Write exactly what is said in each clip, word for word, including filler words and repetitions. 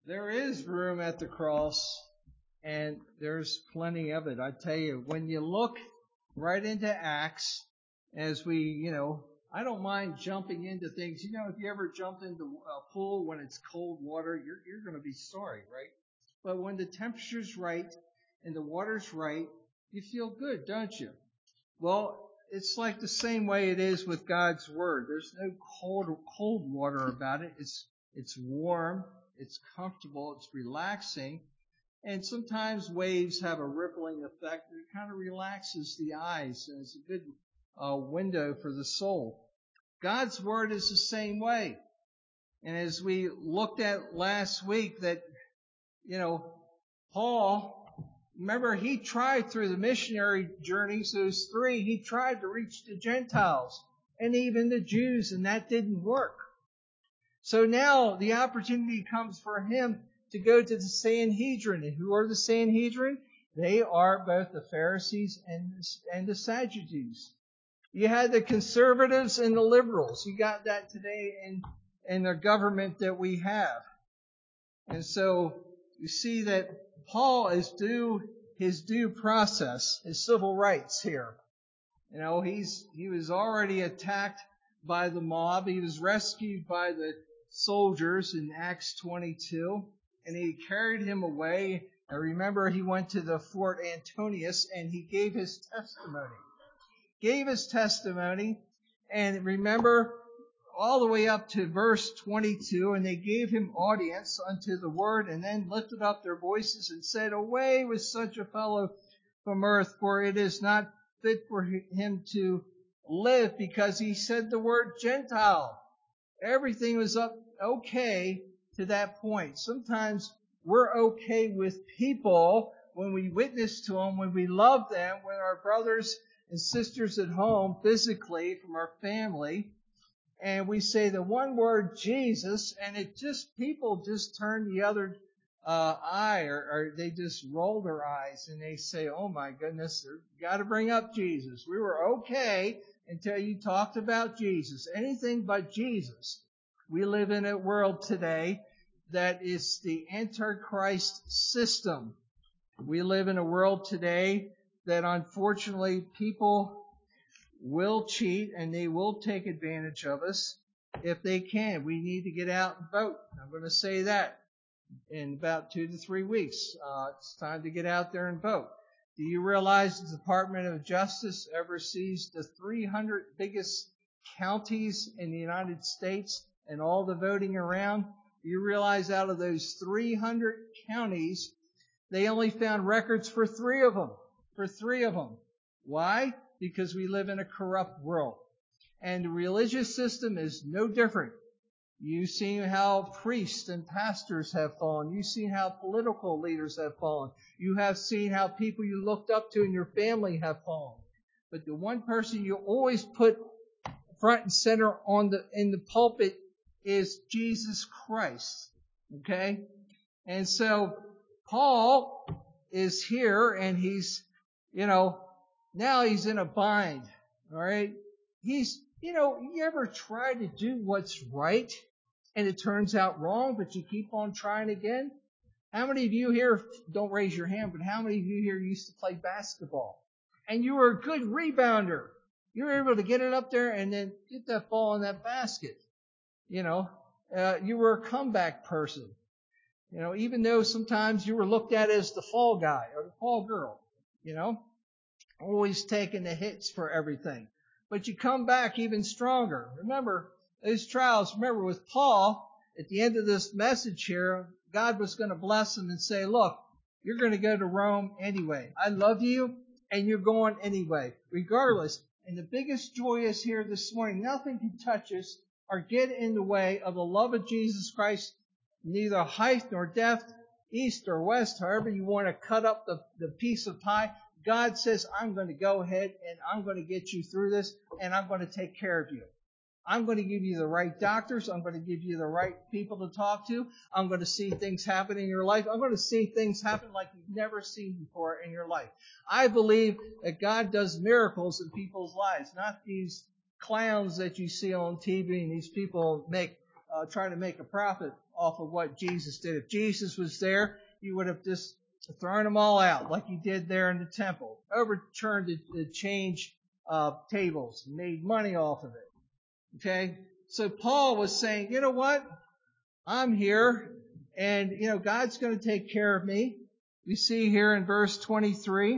There is room at the cross, and there's plenty of it. I tell you, when you look right into Acts, as we, you know, I don't mind jumping into things. You know, if you ever jump into a pool when it's cold water, you're you're going to be sorry, right? But when the temperature's right and the water's right, you feel good, don't you? Well, it's like the same way it is with God's Word. There's no cold cold water about it. It's it's warm, it's comfortable, it's relaxing, and sometimes waves have a rippling effect that kind of relaxes the eyes, and it's a good uh, window for the soul. God's Word is the same way. And as we looked at last week, that, you know, Paul, remember, he tried through the missionary journeys, those three, he tried to reach the Gentiles and even the Jews, and that didn't work. So now the opportunity comes for him to go to the Sanhedrin. And who are the Sanhedrin? They are both the Pharisees and, and the Sadducees. You had the conservatives and the liberals. You got that today in, in the government that we have. And so you see that Paul is due his due process, his civil rights here. You know, he's he was already attacked by the mob. He was rescued by the soldiers in Acts twenty-two, and he carried him away. I remember he went to the Fort Antonius and he gave his testimony. Gave his testimony, and remember all the way up to verse twenty-two, and they gave him audience unto the word, and then lifted up their voices and said, Away with such a fellow from earth, for it is not fit for him to live, because he said the word Gentile. Everything was up okay to that point. Sometimes we're okay with people when we witness to them, when we love them, when our brothers and sisters at home physically from our family, and we say the one word Jesus, and it just, people just turn the other uh, eye, or, or they just roll their eyes and they say, oh my goodness, you got to bring up Jesus. We were okay until you talked about Jesus. Anything but Jesus. We live in a world today that is the Antichrist system. We live in a world today that unfortunately people will cheat and they will take advantage of us if they can. We need to get out and vote. I'm going to say that in about two to three weeks. Uh, it's time to get out there and vote. Do you realize the Department of Justice oversees the three hundred biggest counties in the United States and all the voting around? Do you realize out of those three hundred counties, they only found records for three of them? For three of them. Why? Because we live in a corrupt world. And the religious system is no different. You've seen how priests and pastors have fallen. You've seen how political leaders have fallen. You have seen how people you looked up to in your family have fallen. But the one person you always put front and center on the in the pulpit is Jesus Christ. Okay? And so Paul is here, and he's, you know, now he's in a bind. All right? He's, you know, you ever try to do what's right and it turns out wrong, but you keep on trying again? How many of you here, don't raise your hand, but how many of you here used to play basketball? And you were a good rebounder. You were able to get it up there and then get that ball in that basket. You know, uh, you were a comeback person. You know, even though sometimes you were looked at as the fall guy or the fall girl, you know, always taking the hits for everything. But you come back even stronger. Remember, those trials, remember with Paul, at the end of this message here, God was going to bless him and say, look, you're going to go to Rome anyway. I love you, and you're going anyway, regardless. And the biggest joy is here this morning. Nothing can touch us or get in the way of the love of Jesus Christ, neither height nor depth, east or west, however you want to cut up the, the piece of pie. God says, I'm going to go ahead and I'm going to get you through this, and I'm going to take care of you. I'm going to give you the right doctors. I'm going to give you the right people to talk to. I'm going to see things happen in your life. I'm going to see things happen like you've never seen before in your life. I believe that God does miracles in people's lives, not these clowns that you see on T V and these people make uh, try to make a profit off of what Jesus did. If Jesus was there, he would have just thrown them all out like he did there in the temple, overturned the, the change uh, tables, made money off of it. Okay? So Paul was saying, you know what? I'm here, and, you know, God's going to take care of me. We see here in verse twenty-three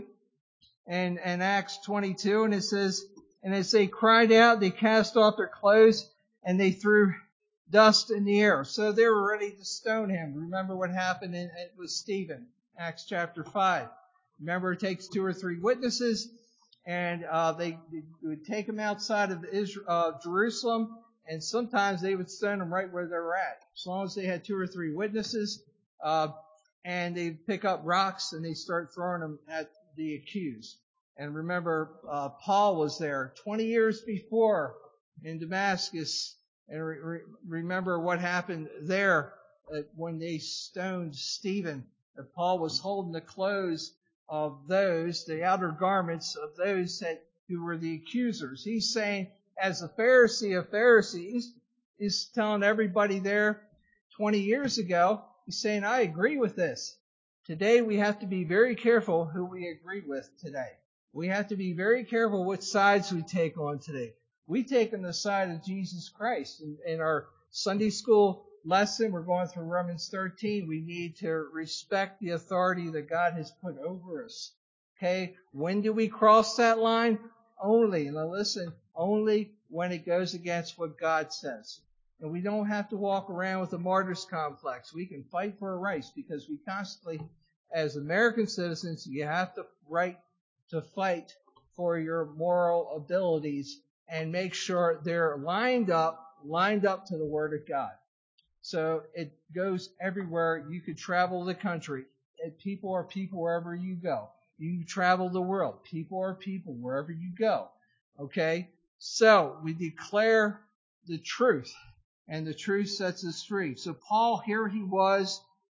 and, and Acts twenty-two, and it says, and as they cried out, they cast off their clothes, and they threw dust in the air. So they were ready to stone him. Remember what happened in, with Stephen, Acts chapter five. Remember, it takes two or three witnesses, and uh, they, they would take him outside of Israel, uh, Jerusalem, and sometimes they would stone them right where they were at, as long as they had two or three witnesses. Uh, and they'd pick up rocks and they start throwing them at the accused. And remember, uh, Paul was there twenty years before in Damascus. And re- re- remember what happened there uh, when they stoned Stephen. Uh, Paul was holding the clothes of those, the outer garments of those that who were the accusers. He's saying, as a Pharisee of Pharisees, he's telling everybody there twenty years ago, he's saying, I agree with this. Today we have to be very careful who we agree with today. We have to be very careful what sides we take on today. We take on the side of Jesus Christ. In, in our Sunday school lesson, we're going through Romans thirteen. We need to respect the authority that God has put over us. Okay? When do we cross that line? Only, now listen, only when it goes against what God says. And we don't have to walk around with a martyr's complex. We can fight for our rights because we constantly, as American citizens, you have the right to fight for your moral abilities and make sure they're lined up, lined up to the Word of God. So it goes everywhere. You could travel the country. People are people wherever you go. You travel the world. People are people wherever you go. Okay? So we declare the truth, and the truth sets us free. So Paul, here he was.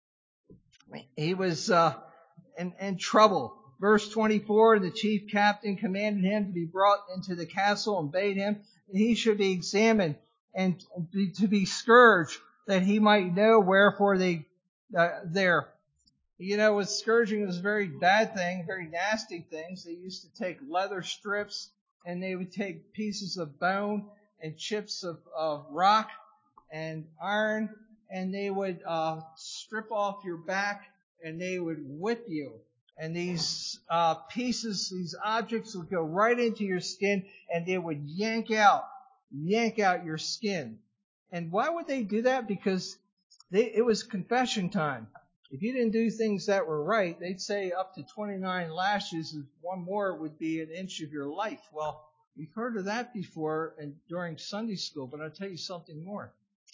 He was uh, in, in trouble. Verse twenty-four, the chief captain commanded him to be brought into the castle and bade him that he should be examined and be, to be scourged, that he might know wherefore they uh, there. You know, with scourging was a very bad thing, very nasty things. They used to take leather strips and they would take pieces of bone and chips of, of rock and iron, and they would uh, strip off your back and they would whip you. And these uh, pieces, these objects would go right into your skin and they would yank out, yank out your skin. And why would they do that? Because they, it was confession time. If you didn't do things that were right, they'd say up to twenty-nine lashes, and one more would be an inch of your life. Well, we've heard of that before and during Sunday school, but I'll tell you something more.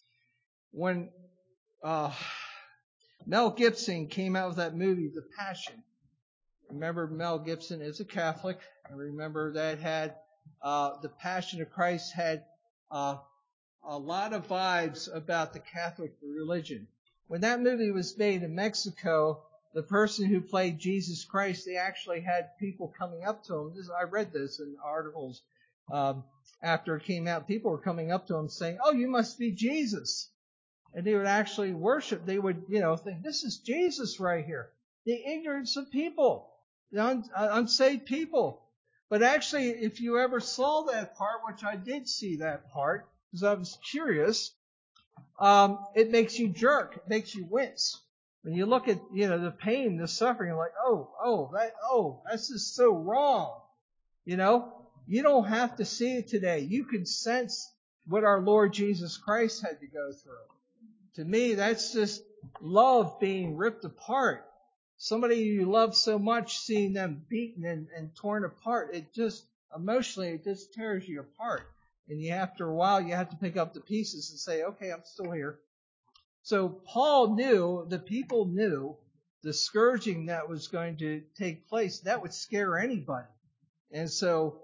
When uh, Mel Gibson came out with that movie, The Passion, remember Mel Gibson is a Catholic. I remember that had uh, The Passion of Christ had uh, a lot of vibes about the Catholic religion. When that movie was made in Mexico, the person who played Jesus Christ, they actually had people coming up to him. This, I read this in articles um, after it came out. People were coming up to him saying, "Oh, you must be Jesus." And they would actually worship. They would, you know, think, "This is Jesus right here." The ignorance of people, the un, uh, unsaved people. But actually, if you ever saw that part, which I did see that part, because I was curious, Um, it makes you jerk. It makes you wince. When you look at, you know, the pain, the suffering, you're like, oh, oh, that, oh, that's just so wrong. You know, you don't have to see it today. You can sense what our Lord Jesus Christ had to go through. To me, that's just love being ripped apart. Somebody you love so much, seeing them beaten and, and torn apart, it just, emotionally, it just tears you apart. And you, after a while, you have to pick up the pieces and say, okay, I'm still here. So Paul knew, the people knew, the scourging that was going to take place, that would scare anybody. And so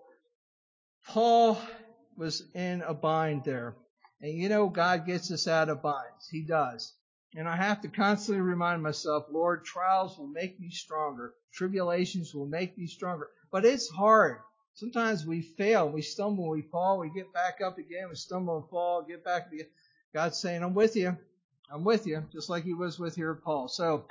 Paul was in a bind there. And you know, God gets us out of binds. He does. And I have to constantly remind myself, Lord, trials will make me stronger. Tribulations will make me stronger. But it's hard. Sometimes we fail, we stumble, we fall, we get back up again, we stumble and fall, get back again. God's saying, I'm with you. I'm with you, just like he was with here Paul. So,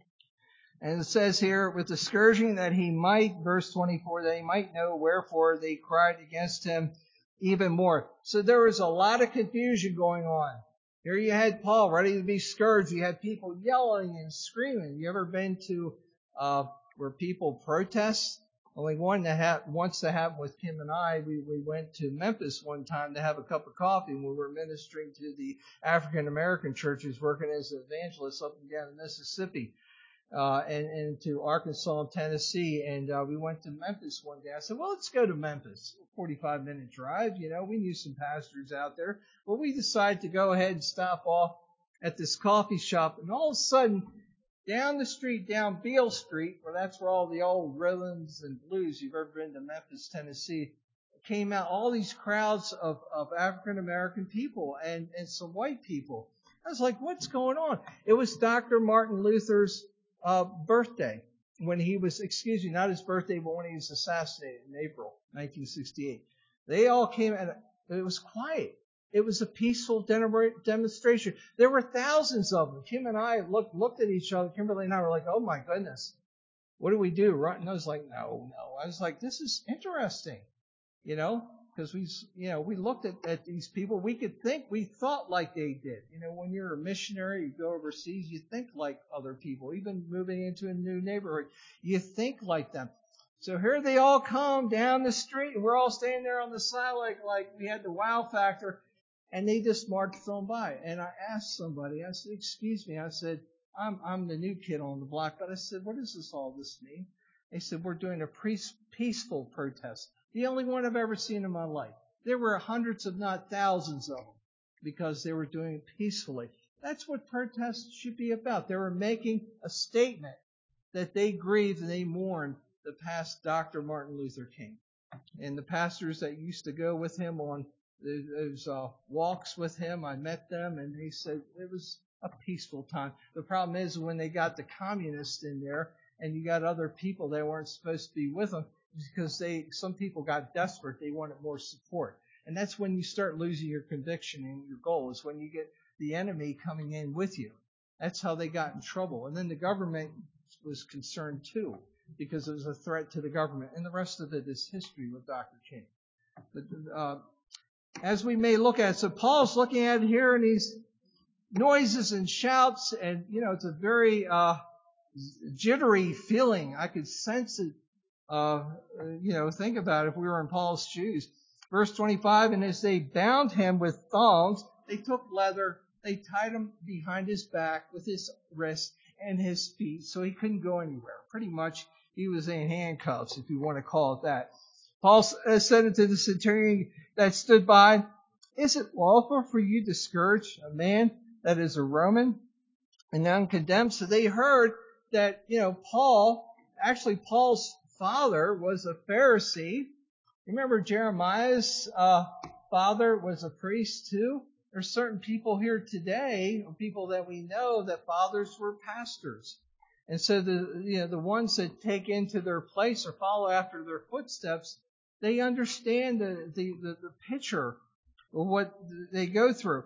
and it says here, with the scourging that he might, verse twenty-four, that he might know wherefore they cried against him even more. So there was a lot of confusion going on. Here you had Paul ready to be scourged. You had people yelling and screaming. You ever been to uh, where people protest? Only one that ha- once that happened with Kim and I. We, we went to Memphis one time to have a cup of coffee when we were ministering to the African American churches, working as evangelists up and down Mississippi. Uh, and, and to Arkansas and Tennessee. And uh, we went to Memphis one day. I said, well, let's go to Memphis. forty-five minute drive. You know, we knew some pastors out there. Well, we decided to go ahead and stop off at this coffee shop. And all of a sudden, down the street, down Beale Street, where that's where all the old rhythms and blues, you've ever been to Memphis, Tennessee, came out all these crowds of, of African American people and, and some white people. I was like, what's going on? It was Doctor Martin Luther's Uh, birthday, when he was, excuse me, not his birthday, but when he was assassinated in April nineteen sixty-eight. They all came, and it was quiet. It was a peaceful demonstration. There were thousands of them. Kim and I looked looked at each other. Kimberly and I were like, "Oh my goodness, what do we do?" Right? And I was like, "No, no." I was like, "This is interesting," you know. Because we, you know, we looked at, at these people. We could think, we thought like they did. You know, when you're a missionary, you go overseas, you think like other people. Even moving into a new neighborhood, you think like them. So here they all come down the street, and we're all standing there on the side like like we had the wow factor, and they just marched on by. And I asked somebody, I said, "Excuse me," I said, "I'm I'm the new kid on the block," but I said, "What does this all this mean?" They said, "We're doing a peaceful protest." The only one I've ever seen in my life. There were hundreds, if not thousands of them, because they were doing it peacefully. That's what protests should be about. They were making a statement that they grieved and they mourned the past Doctor Martin Luther King. And the pastors that used to go with him on those uh, walks with him, I met them, and they said it was a peaceful time. The problem is when they got the communists in there and you got other people that weren't supposed to be with them, because they, some people got desperate. They wanted more support. And that's when you start losing your conviction and your goal, is when you get the enemy coming in with you. That's how they got in trouble. And then the government was concerned too, because it was a threat to the government. And the rest of it is history with Doctor King. But uh, as we may look at it, so Paul's looking at it here, and these noises and shouts, and, you know, it's a very uh, jittery feeling. I could sense it. Uh, you know, think about it if we were in Paul's shoes. Verse twenty-five, and as they bound him with thongs, they took leather, they tied him behind his back with his wrists and his feet, so he couldn't go anywhere. Pretty much, he was in handcuffs, if you want to call it that. Paul said unto the centurion that stood by, "Is it lawful for you to scourge a man that is a Roman and uncondemned?" So they heard that, you know, Paul, actually Paul's father was a Pharisee. Remember Jeremiah's uh, father was a priest too? There's certain people here today, people that we know, that fathers were pastors. And so the, you know, the ones that take into their place or follow after their footsteps, they understand the, the, the, the picture of what they go through.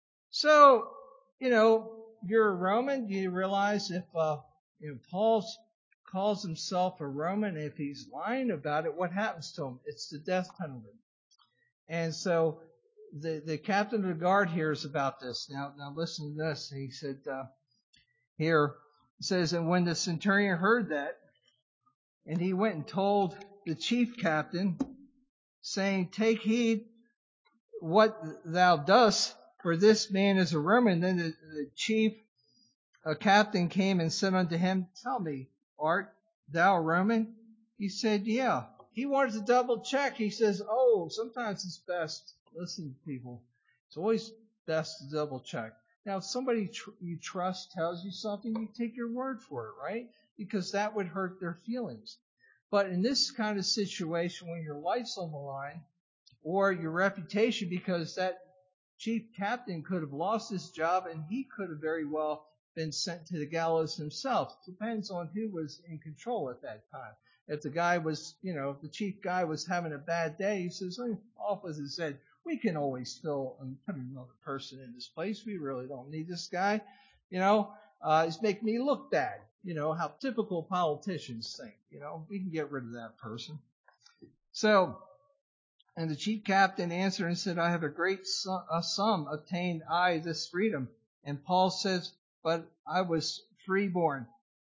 So, you know, you're a Roman, you realize if uh, you know, Paul's calls himself a Roman, if he's lying about it, what happens to him? It's the death penalty. And so the the captain of the guard hears about this. Now, now listen to this. He said uh, here, it says, and when the centurion heard that, and he went and told the chief captain, saying, "Take heed what thou dost, for this man is a Roman." Then the, the chief uh, captain came and said unto him, "Tell me, art thou a Roman?" He said, "Yeah." He wanted to double check. He says, "Oh, sometimes it's best." Listen, people, it's always best to double check. Now, if somebody tr- you trust tells you something, you take your word for it, right? Because that would hurt their feelings. But in this kind of situation, when your life's on the line, or your reputation, because that chief captain could have lost his job and he could have very well been sent to the gallows himself. Depends on who was in control at that time. If the guy was, you know, if the chief guy was having a bad day, he says, "Oh, off with his head." We can always fill and put another person in this place. We really don't need this guy. You know, uh, he's making me look bad. You know, how typical politicians think. You know, we can get rid of that person. So, and the chief captain answered and said, I have a great sum, a sum obtained I this freedom. And Paul says, but I was freeborn.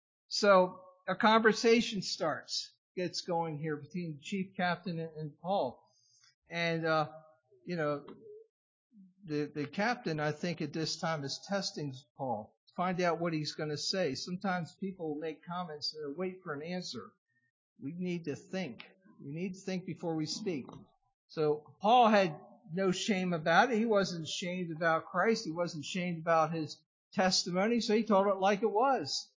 So a conversation starts, gets going here between the chief captain and, and Paul. And, uh, you know, the, the captain, I think at this time is testing Paul to find out what he's going to say. Sometimes people make comments and wait for an answer. We need to think. We need to think before we speak. So Paul had no shame about it. He wasn't ashamed about Christ. He wasn't ashamed about his testimony. So he told it like it was.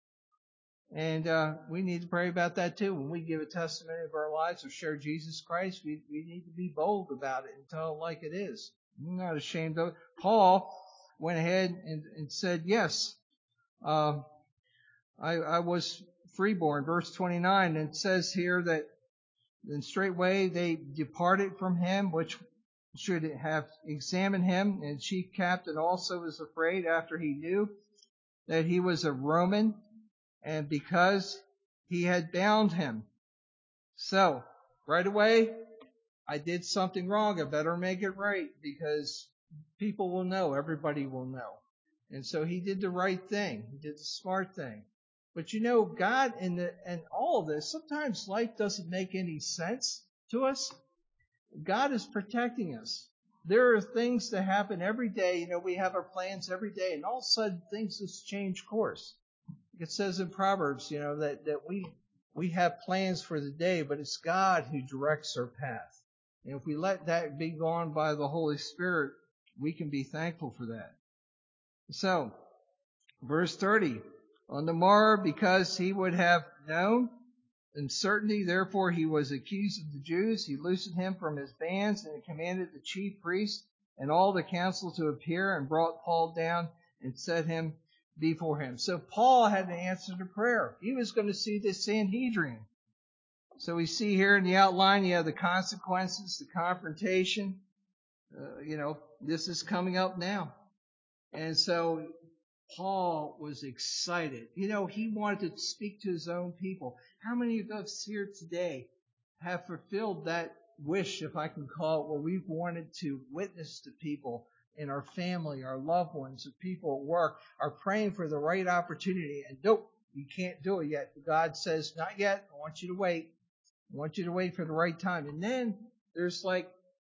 And uh, we need to pray about that too. When we give a testimony of our lives or share Jesus Christ, we, we need to be bold about it and tell it like it is. I'm not ashamed of it. Paul went ahead and, and said, yes, uh, I, I was freeborn. Verse twenty-nine, and it says here that then straightway they departed from him, which should have examined him. And chief captain also was afraid after he knew that he was a Roman, and because he had bound him. So, right away, I did something wrong. I better make it right, because people will know. Everybody will know. And so he did the right thing. He did the smart thing. But you know, God in the, and all of this, sometimes life doesn't make any sense to us. God is protecting us. There are things that happen every day. You know, we have our plans every day, and all of a sudden things just change course. It says in Proverbs, you know, that, that we we have plans for the day, but it's God who directs our path. And if we let that be gone by the Holy Spirit, we can be thankful for that. So, verse thirty, on the morrow, because he would have known in certainty, therefore he was accused of the Jews, he loosened him from his bands and commanded the chief priests and all the council to appear, and brought Paul down and set him before him. So Paul had to answer the prayer. He was going to see the Sanhedrin. So we see here in the outline, you have the consequences, the confrontation. Uh, you know, this is coming up now. And so Paul was excited. You know, he wanted to speak to his own people. How many of us here today have fulfilled that wish, if I can call it, where we've wanted to witness to people in our family, our loved ones, the people at work, are praying for the right opportunity, and nope, you can't do it yet. God says, not yet. I want you to wait. I want you to wait for the right time. And then there's like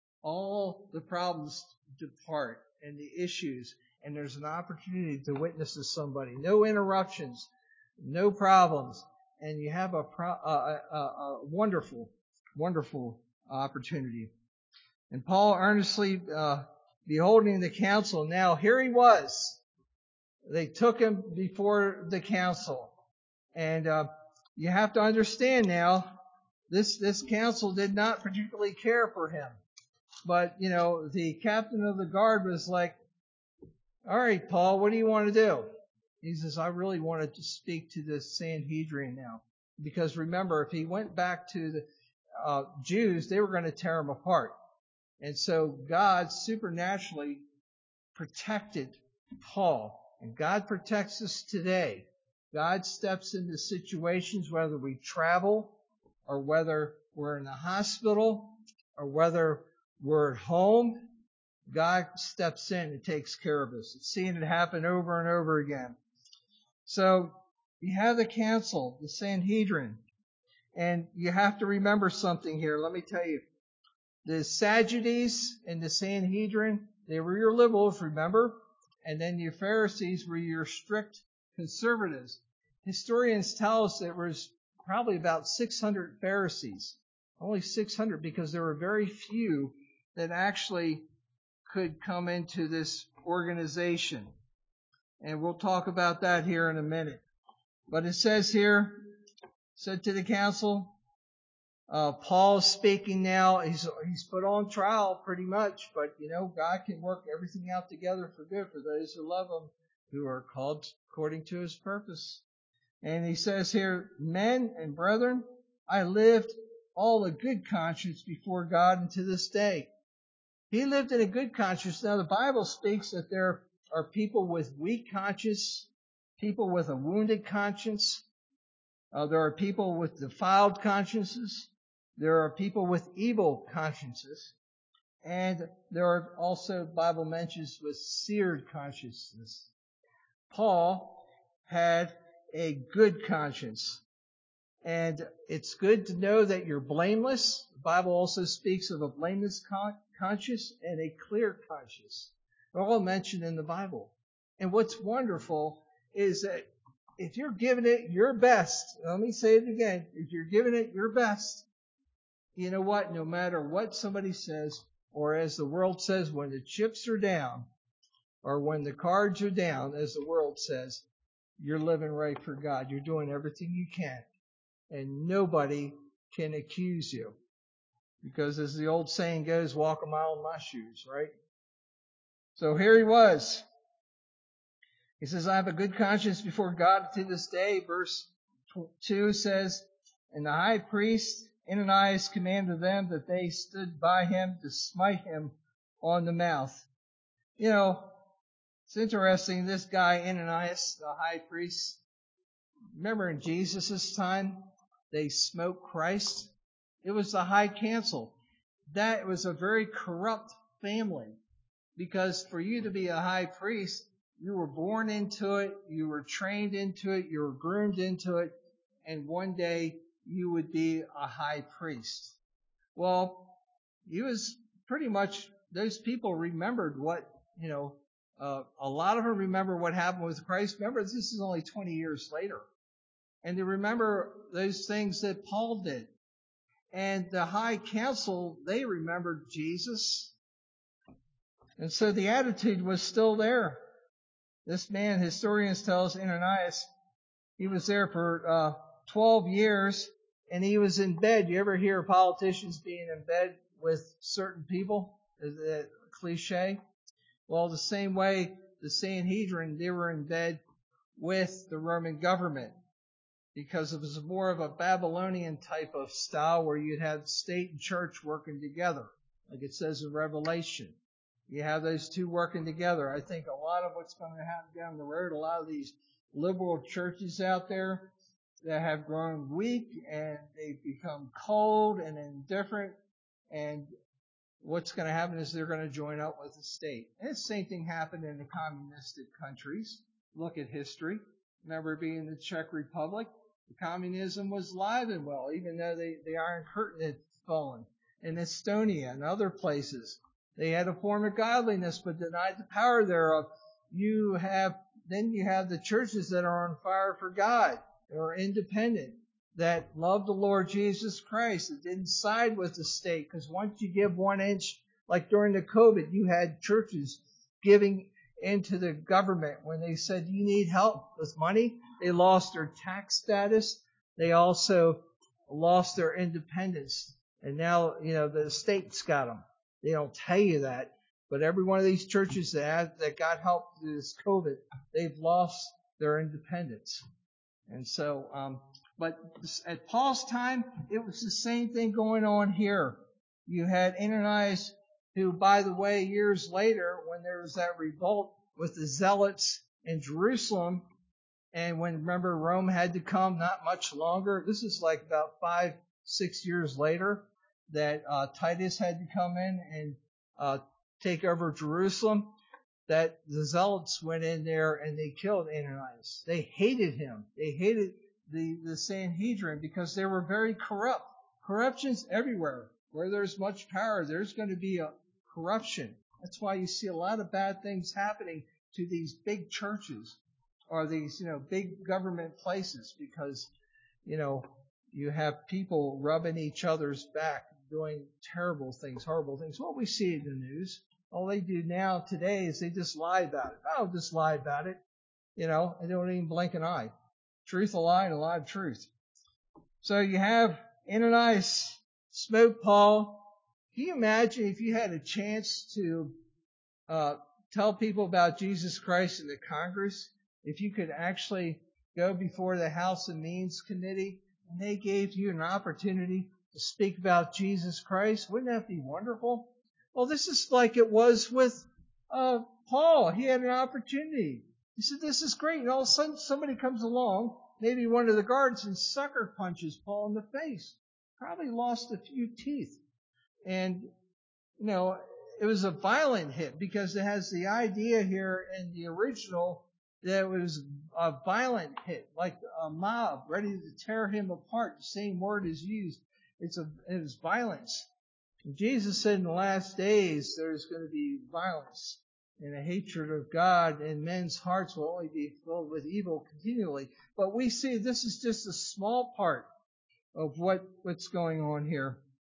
all the problems depart and the issues, and there's an opportunity to witness to somebody. No interruptions, no problems, and you have a, pro- a, a, a wonderful, wonderful opportunity. And Paul earnestly uh, beholding the council, now here he was. They took him before the council, and uh, you have to understand now, this this council did not particularly care for him. But, you know, the captain of the guard was like, all right, Paul, what do you want to do? He says, I really wanted to speak to this Sanhedrin now. Because remember, if he went back to the uh, Jews, they were going to tear him apart. And so God supernaturally protected Paul. And God protects us today. God steps into situations, whether we travel or whether we're in the hospital or whether we're at home. God steps in and takes care of us. It's seen it happen over and over again. So you have the council, the Sanhedrin, and you have to remember something here. Let me tell you. The Sadducees and the Sanhedrin, they were your liberals, remember? And then your Pharisees were your strict conservatives. Historians tell us there was probably about six hundred Pharisees. Only six hundred, because there were very few that actually could come into this organization. And we'll talk about that here in a minute. But it says here, said to the council, uh, Paul's speaking now. He's, he's put on trial pretty much, but you know, God can work everything out together for good for those who love him, who are called according to his purpose. And he says here, men and brethren, I lived all a good conscience before God unto this day. He lived in a good conscience. Now the Bible speaks that there are people with weak conscience, people with a wounded conscience. Uh, there are people with defiled consciences. There are people with evil consciences. And there are also, Bible mentions, with seared consciousness. Paul had a good conscience. And it's good to know that you're blameless. The Bible also speaks of a blameless con- conscience and a clear conscience. They're all mentioned in the Bible. And what's wonderful is that if you're giving it your best, let me say it again, if you're giving it your best, you know what? No matter what somebody says, or as the world says, when the chips are down, or when the cards are down, as the world says, you're living right for God. You're doing everything you can. And nobody can accuse you. Because as the old saying goes, walk a mile in my shoes, right? So here he was. He says, I have a good conscience before God to this day. Verse two says, and the high priest Ananias commanded them that they stood by him to smite him on the mouth. You know, it's interesting, this guy Ananias, the high priest, remember in Jesus' time, they smoked Christ. It was the high council. That was a very corrupt family. Because for you to be a high priest, you were born into it, you were trained into it, you were groomed into it, and one day you would be a high priest. Well, he was pretty much, those people remembered what, you know, uh, a lot of them remember what happened with Christ. Remember, this is only twenty years later. And they remember those things that Paul did. And the high council, they remembered Jesus. And so the attitude was still there. This man, historians tell us, Ananias, he was there for uh, twelve years, and he was in bed. You ever hear politicians being in bed with certain people? Is that a cliche? Well, the same way the Sanhedrin, they were in bed with the Roman government, because it was more of a Babylonian type of style where you'd have state and church working together, like it says in Revelation. You have those two working together. I think a lot of what's going to happen down the road, a lot of these liberal churches out there that have grown weak and they've become cold and indifferent, and what's going to happen is they're going to join up with the state. And the same thing happened in the communistic countries. Look at history. Remember being the Czech Republic? The communism was alive and well, even though they, the Iron Curtain had fallen. In Estonia and other places, they had a form of godliness but denied the power thereof. You have, then you have the churches that are on fire for God, that are independent, that love the Lord Jesus Christ, that didn't side with the state. Because once you give one inch, like during the COVID, you had churches giving into the government when they said you need help with money. They lost their tax status. They also lost their independence. And now, you know, the state's got them. They don't tell you that. But every one of these churches that, have, that got help through this COVID, they've lost their independence. And so, um, but at Paul's time, it was the same thing going on here. You had Ananias, who, by the way, years later, when there was that revolt with the Zealots in Jerusalem, and when, remember, Rome had to come not much longer. This is like about five, six years later that uh, Titus had to come in and uh, take over Jerusalem, that the Zealots went in there and they killed Ananias. They hated him. They hated the, the Sanhedrin because they were very corrupt. Corruption's everywhere. Where there's much power, there's going to be a corruption. That's why you see a lot of bad things happening to these big churches or these, you know, big government places, because, you know, you have people rubbing each other's back, doing terrible things, horrible things. What we see in the news, all they do now today is they just lie about it. Oh, just lie about it. You know, and they don't even blink an eye. Truth a lie and a lie of truth. So you have Ananias smoke Paul. Can you imagine if you had a chance to uh, tell people about Jesus Christ in the Congress? If you could actually go before the House and Means Committee and they gave you an opportunity to speak about Jesus Christ, wouldn't that be wonderful? Well, this is like it was with uh, Paul. He had an opportunity. He said, this is great. And all of a sudden somebody comes along, maybe one of the guards, and sucker punches Paul in the face. Probably lost a few teeth. And, you know, it was a violent hit because it has the idea here in the original that it was a violent hit, like a mob ready to tear him apart. The same word is used. It's a, it was violence. And Jesus said in the last days there's going to be violence and a hatred of God, and men's hearts will only be filled with evil continually. But we see this is just a small part of what, what's going on here.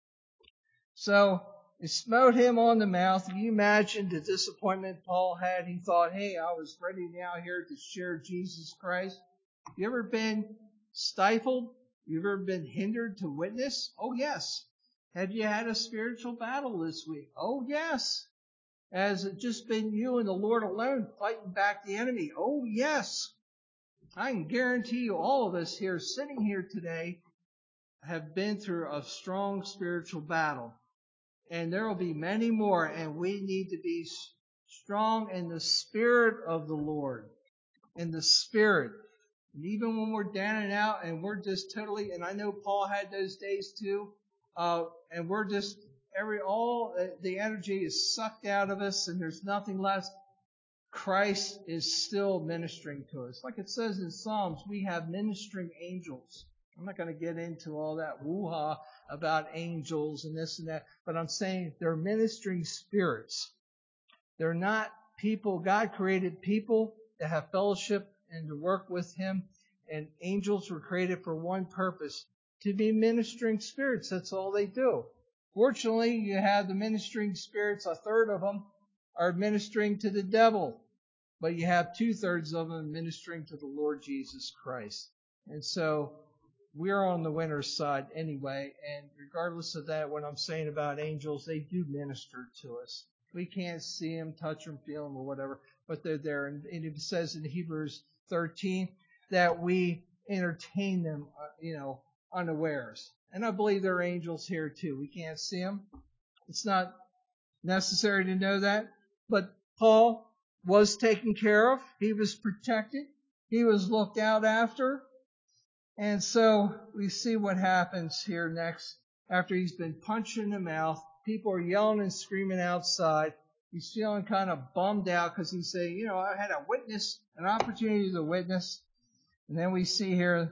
So it smote him on the mouth. Can you imagine the disappointment Paul had? He thought, hey, I was ready now here to share Jesus Christ. You ever been stifled? You ever been hindered to witness? Oh, yes. Have you had a spiritual battle this week? Oh, yes. Has it just been you and the Lord alone fighting back the enemy? Oh, yes. I can guarantee you all of us here sitting here today have been through a strong spiritual battle. And there will be many more, and we need to be strong in the Spirit of the Lord. In the Spirit. And even when we're down and out and we're just totally, and I know Paul had those days too, uh, and we're just, every, all the energy is sucked out of us and there's nothing left. Christ is still ministering to us. Like it says in Psalms, we have ministering angels. I'm not going to get into all that woo-ha about angels and this and that, but I'm saying they're ministering spirits. They're not people. God created people to have fellowship and to work with Him, and angels were created for one purpose, to be ministering spirits. That's all they do. Fortunately, you have the ministering spirits, a third of them are ministering to the devil, but you have two-thirds of them ministering to the Lord Jesus Christ. And so we're on the winner's side anyway, and regardless of that, what I'm saying about angels, they do minister to us. We can't see them, touch them, feel them, or whatever, but they're there. And it says in Hebrews thirteen that we entertain them, uh, you know, unawares. And I believe there are angels here too. We can't see them. It's not necessary to know that. But Paul was taken care of. He was protected. He was looked out after. And so we see what happens here next. After he's been punched in the mouth, people are yelling and screaming outside. He's feeling kind of bummed out because he's saying, you know, I had a witness, an opportunity to witness. And then we see here,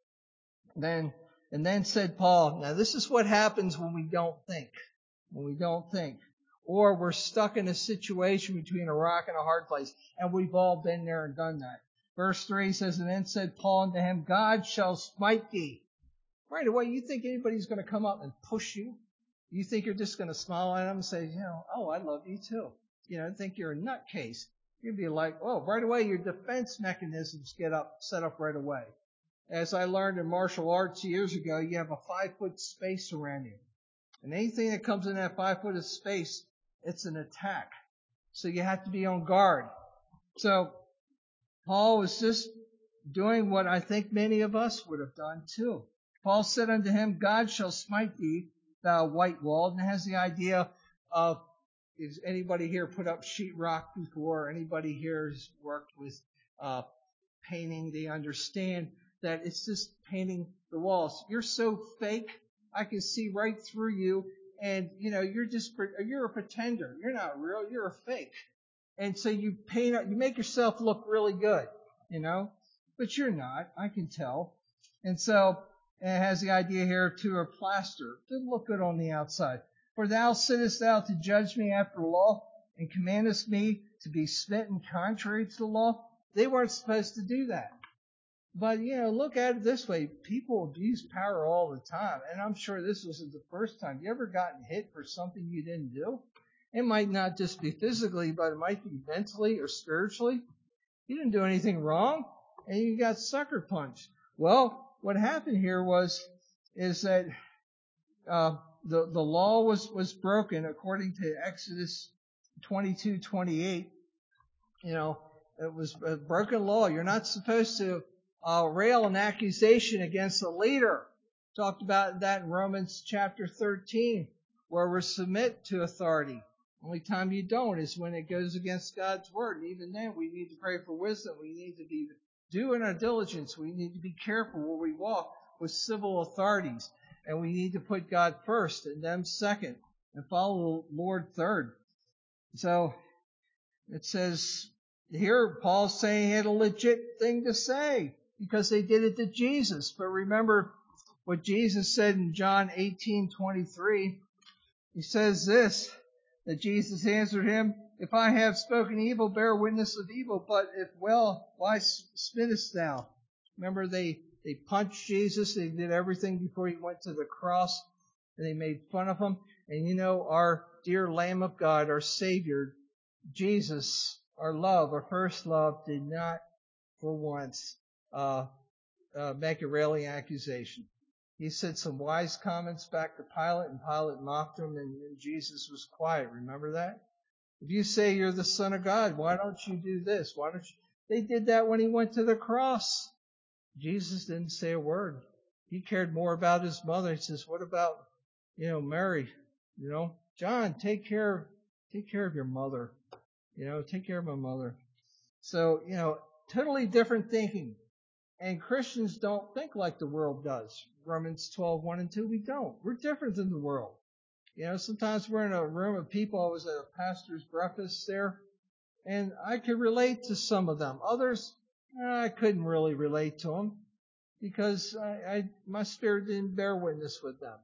then, and then said Paul, now this is what happens when we don't think. When we don't think. Or we're stuck in a situation between a rock and a hard place. And we've all been there and done that. Verse three says, and then said Paul unto him, God shall smite thee. Right away, you think anybody's going to come up and push you? You think you're just going to smile at them and say, you know, oh, I love you too. You know, think you're a nutcase. You'd be like, oh, right away, your defense mechanisms get up, set up right away. As I learned in martial arts years ago, you have a five-foot space around you. And anything that comes in that five-foot of space, it's an attack. So you have to be on guard. So Paul was just doing what I think many of us would have done too. Paul said unto him, God shall smite thee, thou white wall. And it has the idea of, is anybody here put up sheetrock before? Anybody here has worked with uh, painting? They understand that it's just painting the walls. You're so fake, I can see right through you. And, you know, you're just, you're a pretender. You're not real. You're a fake. And so you paint, you make yourself look really good, you know, but you're not. I can tell. And so it has the idea here to a plaster. Doesn't look good on the outside. For thou sittest thou to judge me after the law, and commandest me to be smitten contrary to the law. They weren't supposed to do that. But, you know, look at it this way. People abuse power all the time. And I'm sure this wasn't the first time. You ever gotten hit for something you didn't do? It might not just be physically, but it might be mentally or spiritually. You didn't do anything wrong, and you got sucker punched. Well, what happened here was, is that uh, the the law was was broken according to Exodus twenty-two twenty-eight. You know, it was a broken law. You're not supposed to uh, rail an accusation against a leader. Talked about that in Romans chapter thirteen, where we submit to authority. Only time you don't is when it goes against God's word. And even then, we need to pray for wisdom. We need to be doing our diligence. We need to be careful where we walk with civil authorities. And we need to put God first and them second and follow the Lord third. So it says here, Paul's saying he had a legit thing to say because they did it to Jesus. But remember what Jesus said in John eighteen twenty-three. He says this, that Jesus answered him, if I have spoken evil, bear witness of evil, but if well, why smittest thou? Remember, they, they punched Jesus. They did everything before he went to the cross, and they made fun of him. And you know, our dear Lamb of God, our Savior, Jesus, our love, our first love, did not for once uh, uh, make a railing accusation. He said some wise comments back to Pilate, and Pilate mocked him, and, and Jesus was quiet. Remember that? If you say you're the Son of God, why don't you do this? Why don't you? They did that when he went to the cross. Jesus didn't say a word. He cared more about his mother. He says, what about, you know, Mary? You know, John, take care, take care of your mother. You know, take care of my mother. So, you know, totally different thinking. And Christians don't think like the world does. Romans twelve, one and two, we don't. We're different than the world. You know, sometimes we're in a room of people. I was at a pastor's breakfast there, and I could relate to some of them. Others, I couldn't really relate to them because I, I my spirit didn't bear witness with them.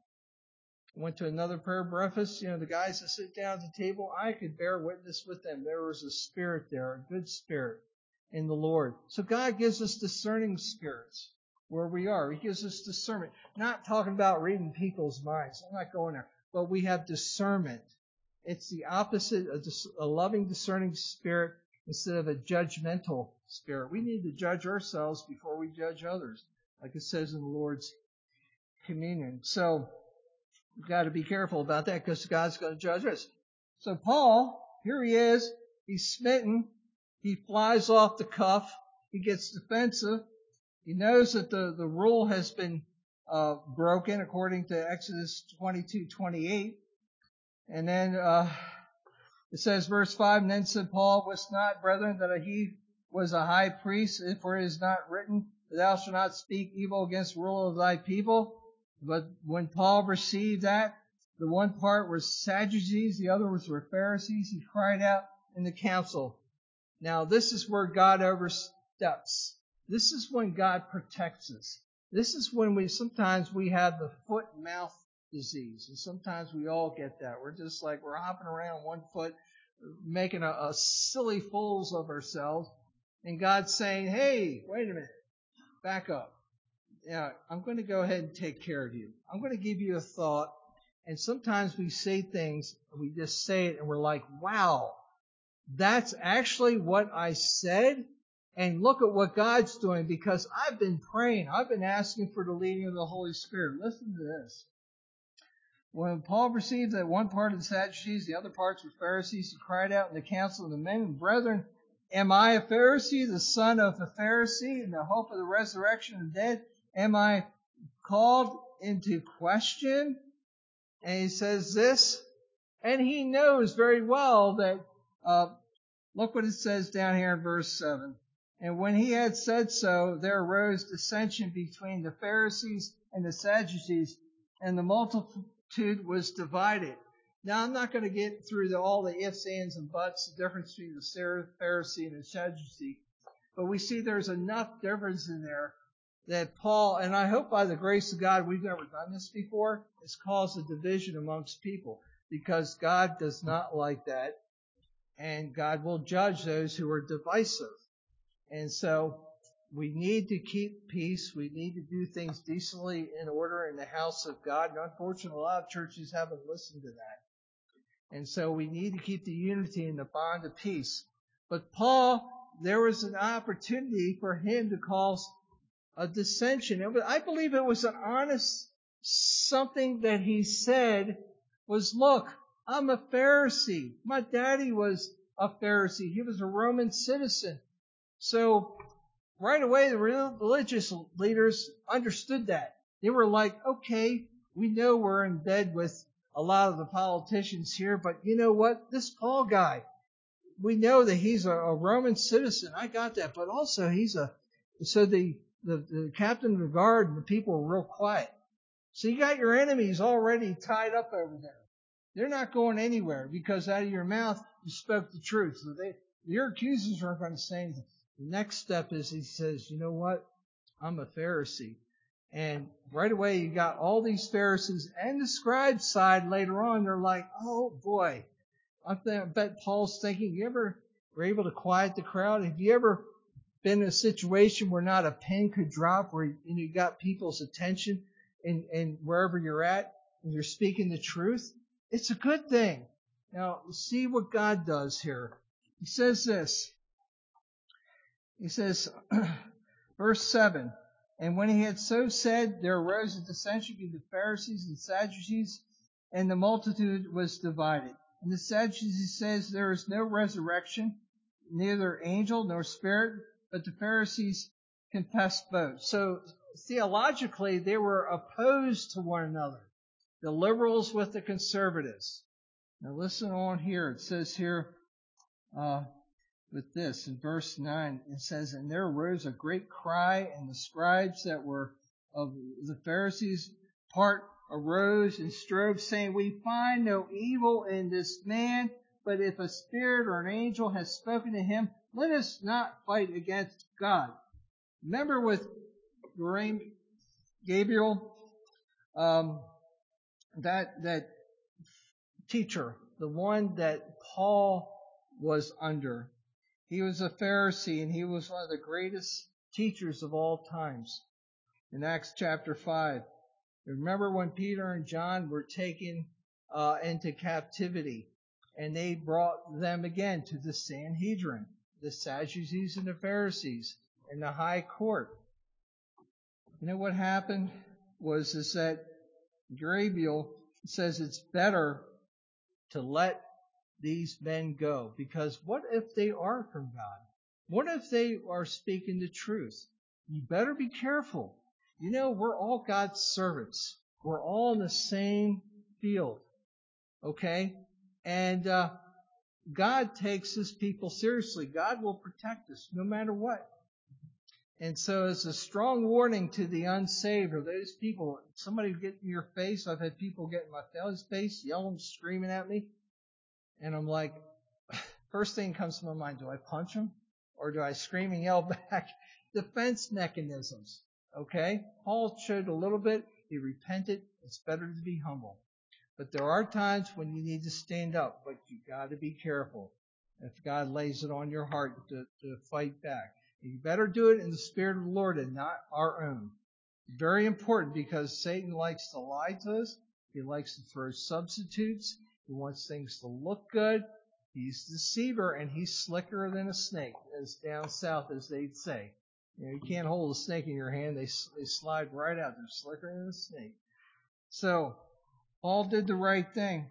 I went to another prayer breakfast. You know, the guys that sit down at the table, I could bear witness with them. There was a spirit there, a good spirit in the Lord. So God gives us discerning spirits where we are. He gives us discernment. Not talking about reading people's minds. I'm not going there. But we have discernment. It's the opposite of a loving, discerning spirit instead of a judgmental spirit. We need to judge ourselves before we judge others, like it says in the Lord's communion. So we've got to be careful about that because God's going to judge us. So Paul, here he is. He's smitten. He flies off the cuff. He gets defensive. He knows that the, the rule has been uh, broken according to Exodus twenty-two twenty-eight. And then uh, it says, verse five, and then said Paul, wist not, brethren, that he was a high priest, for it is not written, thou shalt not speak evil against the rule of thy people. But when Paul received that, the one part was Sadducees, the other was were Pharisees, he cried out in the council. Now, this is where God oversteps. This is when God protects us. This is when we sometimes we have the foot and mouth disease. And sometimes we all get that. We're just like we're hopping around one foot, making a, a silly fools of ourselves. And God's saying, hey, wait a minute. Back up. Yeah, I'm going to go ahead and take care of you. I'm going to give you a thought. And sometimes we say things, and we just say it, and we're like, wow. That's actually what I said. And look at what God's doing because I've been praying. I've been asking for the leading of the Holy Spirit. Listen to this. When Paul perceived that one part of the Sadducees, the other parts were Pharisees, he cried out in the council of the men, brethren, am I a Pharisee, the son of a Pharisee, in the hope of the resurrection of the dead? Am I called into question? And he says this, and he knows very well that uh, look what it says down here in verse seven. And when he had said so, there arose dissension between the Pharisees and the Sadducees, and the multitude was divided. Now, I'm not going to get through the, all the ifs, ands, and buts, the difference between the Pharisee and the Sadducee, but we see there's enough difference in there that Paul, and I hope by the grace of God we've never done this before, has caused a division amongst people, because God does not like that. And God will judge those who are divisive. And so we need to keep peace. We need to do things decently in order in the house of God. And unfortunately, a lot of churches haven't listened to that. And so we need to keep the unity and the bond of peace. But Paul, there was an opportunity for him to cause a dissension. It was, I believe it was an honest something that he said was, look, I'm a Pharisee. My daddy was a Pharisee. He was a Roman citizen. So right away, the religious leaders understood that. They were like, okay, we know we're in bed with a lot of the politicians here, but you know what? This Paul guy, we know that he's a, a Roman citizen. I got that, but also he's a, so the, the, the captain of the guard and the people were real quiet. So you got your enemies already tied up over there. They're not going anywhere because out of your mouth you spoke the truth. So they, your accusers aren't going to say anything. The next step is he says, you know what? I'm a Pharisee. And right away you got all these Pharisees and the scribe side later on. They're like, oh boy. I bet Paul's thinking, you ever were able to quiet the crowd? Have you ever been in a situation where not a pin could drop, where you, you got people's attention and, and wherever you're at and you're speaking the truth? It's a good thing. Now, see what God does here. He says this. He says, verse seven, and when he had so said, there arose a dissension between the Pharisees and Sadducees, and the multitude was divided. And the Sadducees says there is no resurrection, neither angel nor spirit, but the Pharisees confess both. So theologically, they were opposed to one another. The liberals with the conservatives. Now listen on here. It says here uh, with this in verse nine. It says, and there arose a great cry, and the scribes that were of the Pharisees part arose and strove, saying, we find no evil in this man, but if a spirit or an angel has spoken to him, let us not fight against God. Remember with Gabriel, um, that that teacher, the one that Paul was under. He was a Pharisee, and he was one of the greatest teachers of all times. In Acts chapter five, remember when Peter and John were taken uh, into captivity, and they brought them again to the Sanhedrin, the Sadducees and the Pharisees, in the high court. You know what happened was is that Gabriel says it's better to let these men go, because what if they are from God? What if they are speaking the truth? You better be careful. You know, we're all God's servants. We're all in the same field. Okay? And uh, God takes his people seriously. God will protect us no matter what. And so it's a strong warning to the unsaved or those people. Somebody get in your face. I've had people get in my face, yelling, screaming at me. And I'm like, first thing comes to my mind, do I punch them? Or do I scream and yell back? Defense mechanisms. Okay? Paul showed a little bit. He repented. It's better to be humble. But there are times when you need to stand up, but you got to be careful. If God lays it on your heart to, to fight back. You better do it in the Spirit of the Lord and not our own. Very important, because Satan likes to lie to us. He likes to throw substitutes. He wants things to look good. He's a deceiver, and he's slicker than a snake, as down south, as they'd say. You know, you can't hold a snake in your hand. They, they slide right out. They're slicker than a snake. So, Paul did the right thing.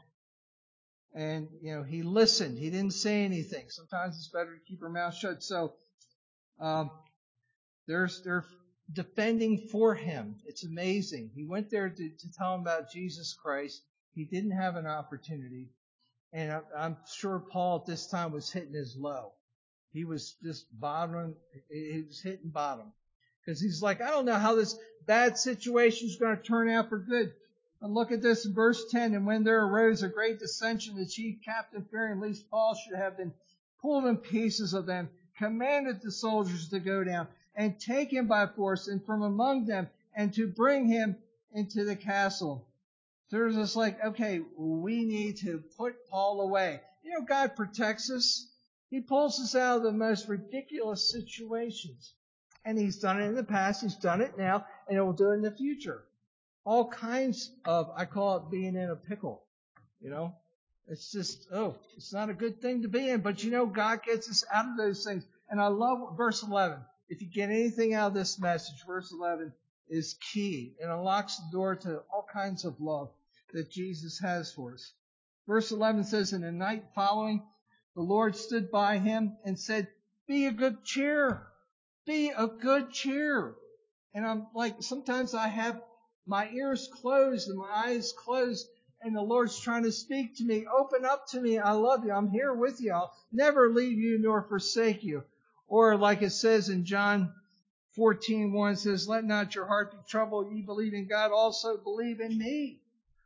And, you know, he listened. He didn't say anything. Sometimes it's better to keep our mouth shut. So, Um, there's, they're defending for him. It's amazing. He went there to, to tell him about Jesus Christ. He didn't have an opportunity. And I, I'm sure Paul at this time was hitting his low. He was just bottoming, he was hitting bottom. Because he's like, I don't know how this bad situation is going to turn out for good. And look at this in verse ten. And when there arose a great dissension, the chief captain, fearing lest Paul should have been pulled in pieces of them, commanded the soldiers to go down and take him by force and from among them and to bring him into the castle. So there's just like, okay, we need to put Paul away. You know, God protects us. He pulls us out of the most ridiculous situations. And he's done it in the past, he's done it now, and he will do it in the future. All kinds of, I call it being in a pickle, you know. It's just, oh, it's not a good thing to be in. But you know, God gets us out of those things. And I love verse eleven. If you get anything out of this message, verse eleven is key. It unlocks the door to all kinds of love that Jesus has for us. Verse eleven says, in the night following, the Lord stood by him and said, be of good cheer. Be of good cheer. And I'm like, sometimes I have my ears closed and my eyes closed. and the Lord's trying to speak to me. Open up to me. I love you. I'm here with you. I'll never leave you nor forsake you. Or like it says in John fourteen one, it says, let not your heart be troubled. Ye believe in God, also believe in me.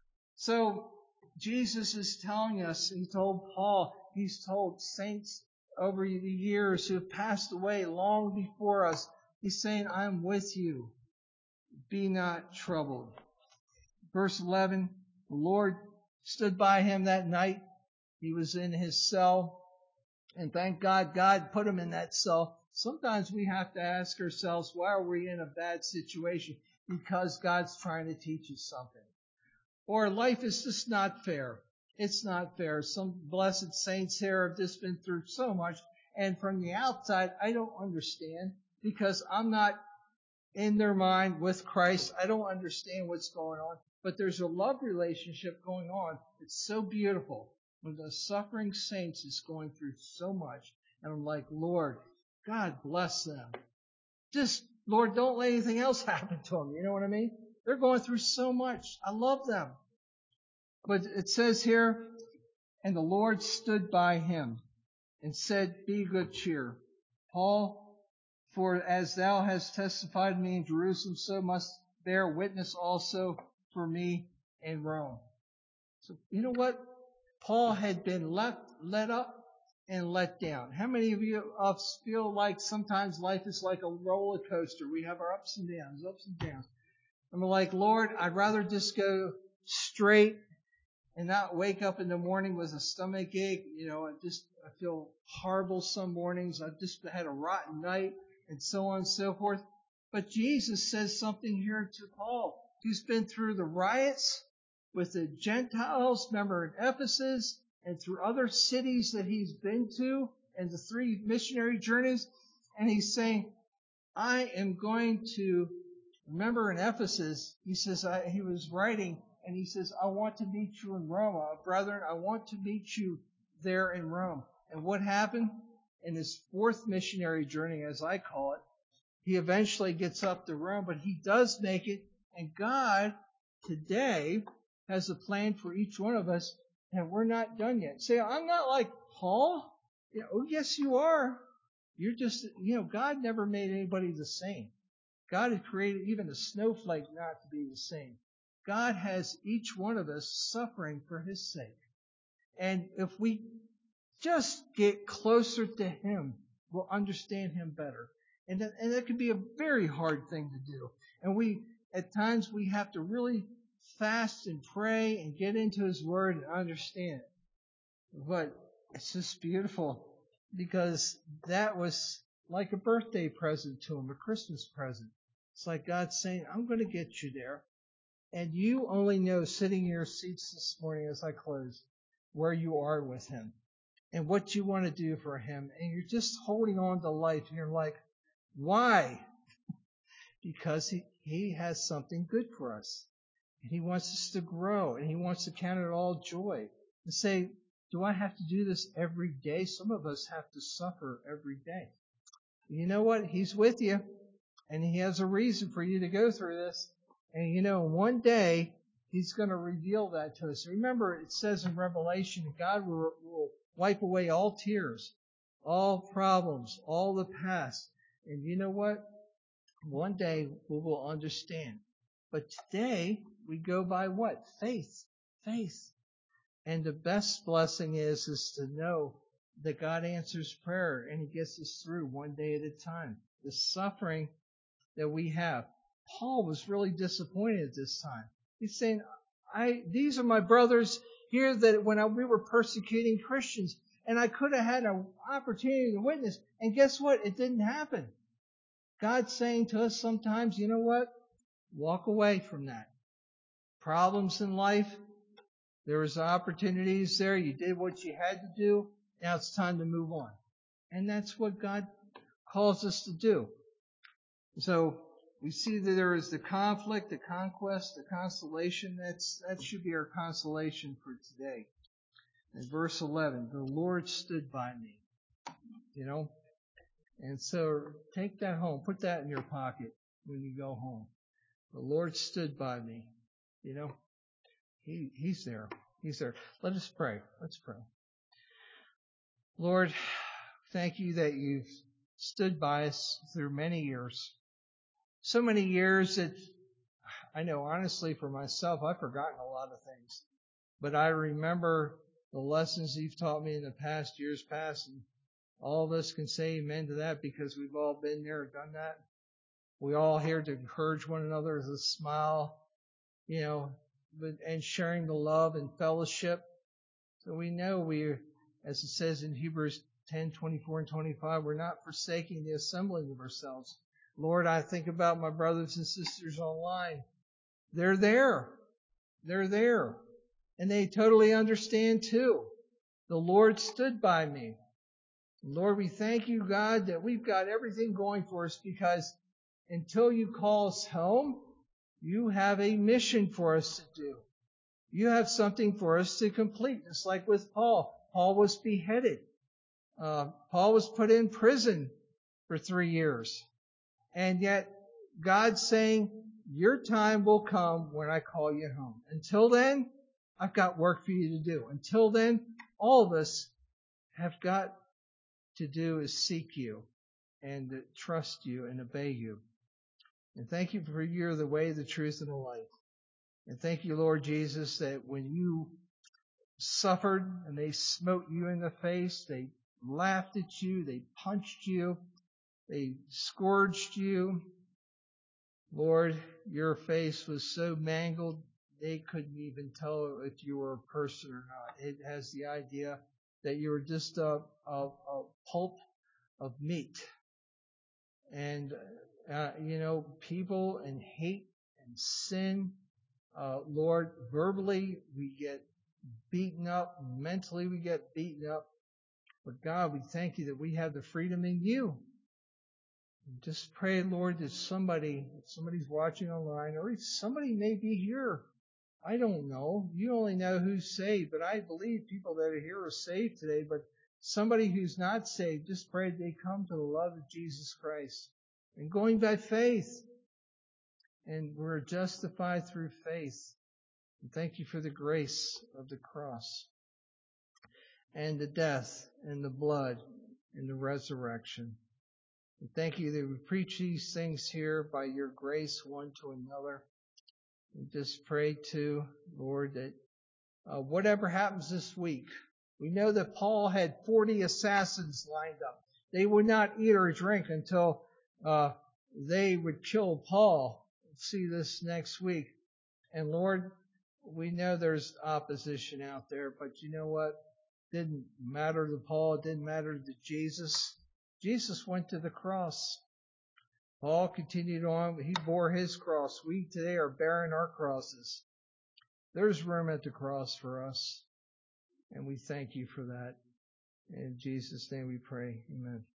So Jesus is telling us, he told Paul, he's told saints over the years who have passed away long before us. He's saying, I'm with you. Be not troubled. Verse eleven, the Lord stood by him that night. He was in his cell. And thank God, God put him in that cell. Sometimes we have to ask ourselves, why are we in a bad situation? Because God's trying to teach us something. Or life is just not fair. It's not fair. Some blessed saints here have just been through so much. And from the outside, I don't understand because I'm not in their mind with Christ. I don't understand what's going on. But there's a love relationship going on. It's so beautiful. When the suffering saints is going through so much. And I'm like, Lord, God bless them. Just, Lord, don't let anything else happen to them. You know what I mean? They're going through so much. I love them. But it says here, and the Lord stood by him and said, be good cheer. Paul, for as thou hast testified to me in Jerusalem, so must bear witness also for me in Rome. So you know what? Paul had been left, let up and let down. How many of you of us feel like sometimes life is like a roller coaster? We have our ups and downs, ups and downs. I'm like, Lord, I'd rather just go straight and not wake up in the morning with a stomach ache. You know, I just I feel horrible some mornings. I've just had a rotten night and so on and so forth. But Jesus says something here to Paul, who's been through the riots with the Gentiles, remember in Ephesus, and through other cities that he's been to, and the three missionary journeys. And he's saying, I am going to, remember in Ephesus, he says, I, he was writing, and he says, I want to meet you in Rome. Uh, brethren, I want to meet you there in Rome. And what happened? In his fourth missionary journey, as I call it, he eventually gets up to Rome, but he does make it. And God today has a plan for each one of us, and we're not done yet. Say, I'm not like Paul. Yeah, oh, yes, you are. You're just, you know, God never made anybody the same. God had created even a snowflake not to be the same. God has each one of us suffering for his sake. And if we just get closer to him, we'll understand him better. And that, and that can be a very hard thing to do. And we, at times, we have to really fast and pray and get into his word and understand it. But it's just beautiful because that was like a birthday present to him, a Christmas present. It's like God saying, I'm going to get you there. And you only know, sitting in your seats this morning as I close, where you are with him and what you want to do for him. And you're just holding on to life. And you're like, why? Because he, he has something good for us. And he wants us to grow. And he wants to count it all joy. And say, do I have to do this every day? Some of us have to suffer every day. You know what? He's with you. And he has a reason for you to go through this. And you know, one day, he's going to reveal that to us. Remember, it says in Revelation, God will, will wipe away all tears, all problems, all the past. And you know what? One day, we will understand. But today, we go by what? Faith. Faith. And the best blessing is, is to know that God answers prayer and he gets us through one day at a time. The suffering that we have. Paul was really disappointed at this time. He's saying, I, these are my brothers here that when I, we were persecuting Christians, and I could have had an opportunity to witness, and guess what? It didn't happen. God's saying to us sometimes, you know what? Walk away from that. Problems in life, there was opportunities there. You did what you had to do. Now it's time to move on. And that's what God calls us to do. So we see that there is the conflict, the conquest, the consolation. That's, that should be our consolation for today. In verse eleven, the Lord stood by me. You know? And so take that home. Put that in your pocket when you go home. The Lord stood by me. You know? He, he's there. He's there. Let us pray. Let's pray. Lord, thank you that you've stood by us through many years. So many years that I know, honestly, for myself, I've forgotten a lot of things. But I remember the lessons you've taught me in the past, years past, and all of us can say amen to that because we've all been there and done that. We all here to encourage one another with a smile, you know, but, and sharing the love and fellowship. So we know we, as it says in Hebrews ten, twenty-four and twenty-five, we're not forsaking the assembling of ourselves. Lord, I think about my brothers and sisters online. They're there. They're there. And they totally understand too. The Lord stood by me. Lord, we thank you, God, that we've got everything going for us because until you call us home, you have a mission for us to do. You have something for us to complete, just like with Paul. Paul was beheaded. Uh, Paul was put in prison for three years. And yet, God's saying, your time will come when I call you home. Until then, I've got work for you to do. Until then, all of us have got to do is seek you and trust you and obey you. And thank you for you're the way, the truth, and the life. And thank you, Lord Jesus, that when you suffered and they smote you in the face, they laughed at you, they punched you, they scourged you. Lord, your face was so mangled, they couldn't even tell if you were a person or not. It has the idea that you were just a, a, a pulp of meat. And, uh, you know, people and hate and sin, uh, Lord, verbally we get beaten up, mentally we get beaten up. But God, we thank you that we have the freedom in you. Just pray, Lord, that somebody, if somebody's watching online, or somebody may be here. I don't know. You only know who's saved, but I believe people that are here are saved today. But somebody who's not saved, just pray that they come to the love of Jesus Christ. And going by faith. And we're justified through faith. And thank you for the grace of the cross. And the death, and the blood, and the resurrection. And thank you that we preach these things here by your grace one to another. And just pray too, Lord, that uh, whatever happens this week, we know that Paul had forty assassins lined up. They would not eat or drink until uh, they would kill Paul. We'll see this next week. And Lord, we know there's opposition out there, but you know what? It didn't matter to Paul. It didn't matter to Jesus. Jesus went to the cross. Paul continued on. He bore his cross. We today are bearing our crosses. There's room at the cross for us. And we thank you for that. In Jesus' name we pray. Amen.